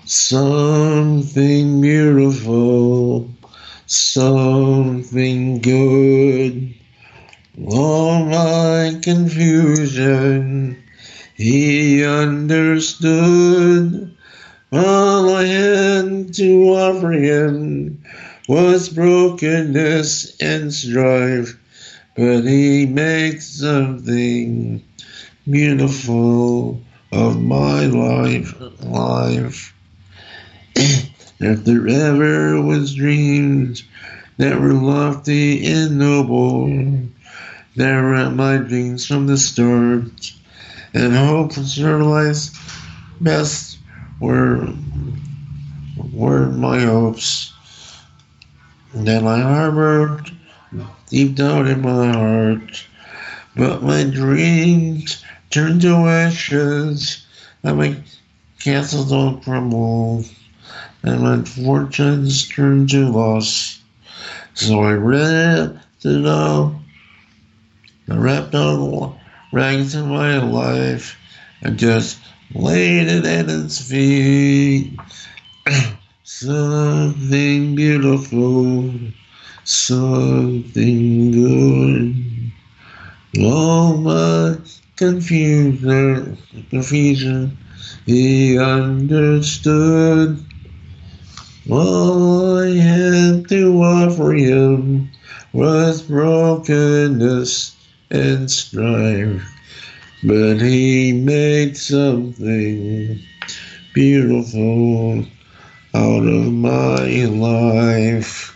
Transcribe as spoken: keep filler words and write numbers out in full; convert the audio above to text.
Something beautiful, something good. All my confusion, he understood. All I had to offer him was brokenness and strife, but he makes something beautiful of my life. Life. If there ever was dreams that were lofty and noble, there were my dreams from the start, and hope for life's best were were my hopes that I harbored deep down in my heart. But my dreams turned to ashes, and my castles all crumble, and my fortunes turned to loss. So I wrapped it all, I wrapped all the rags of my life, and just laid it at its feet. Something beautiful, something good. All my confusion, confusion, he understood. All I had to offer him was brokenness and strife, but he made something beautiful out of my life.